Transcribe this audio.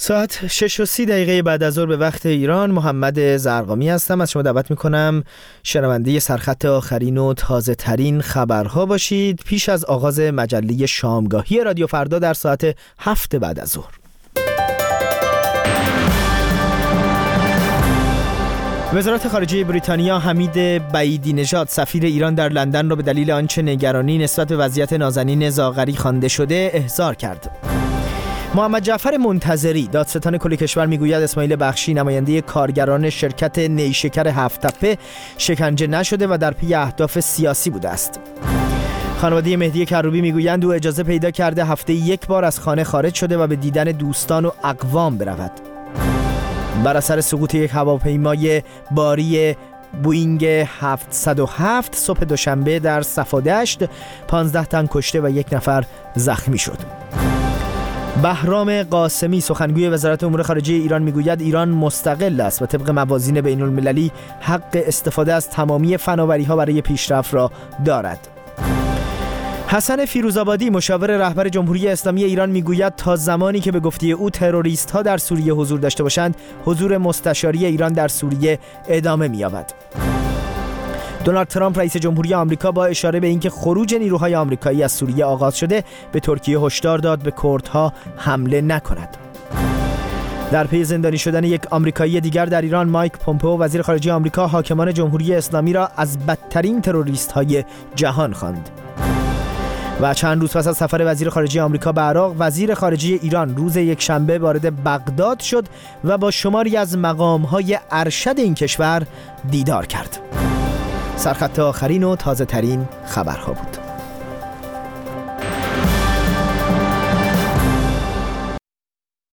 ساعت 6:30 بعد از ظهر به وقت ایران. محمد زرقامی هستم. از شما دعوت میکنم شنونده سرخط آخرین و تازه ترین خبرها باشید پیش از آغاز مجله شامگاهی رادیو فردا در ساعت 7 بعد از ظهر. وزارت خارجه بریتانیا حمید بعیدی نژاد سفیر ایران در لندن را به دلیل آنچه نگرانی نسبت به وضعیت نازنین زاغری خوانده شده احضار کرد. محمد جعفر منتظری دادستان کل کشور میگوید اسماعیل بخشی نماینده کارگران شرکت نیشکر هفت‌تپه شکنجه نشده و در پی اهداف سیاسی بوده است. خانواده مهدی کروبی میگویند او اجازه پیدا کرده هفته یک بار از خانه خارج شده و به دیدن دوستان و اقوام برود. بر اثر سقوط یک هواپیمای باری بوینگ 707 صبح دوشنبه در صفادشت 15 تن کشته و 1 نفر زخمی شد. بهرام قاسمی سخنگوی وزارت امور خارجه ایران میگوید ایران مستقل است و طبق موازین بین المللی حق استفاده از تمامی فناوری‌ها برای پیشرفت را دارد. حسن فیروزآبادی مشاور رهبر جمهوری اسلامی ایران میگوید تا زمانی که به گفته او تروریست‌ها در سوریه حضور داشته باشند حضور مستشاری ایران در سوریه ادامه می‌یابد. دونالد ترامپ رئیس جمهوری آمریکا با اشاره به اینکه خروج نیروهای آمریکایی از سوریه آغاز شده به ترکیه هشدار داد به کردها حمله نکند. در پی زندانی شدن یک آمریکایی دیگر در ایران مایک پومپئو وزیر خارجه آمریکا حاکمان جمهوری اسلامی را از بدترین تروریست‌های جهان خواند. و چند روز پس از سفر وزیر خارجه آمریکا به عراق وزیر خارجه ایران روز یکشنبه وارد بغداد شد و با شماری از مقام‌های ارشد این کشور دیدار کرد. سرخط آخرین و تازه ترین خبرها بود.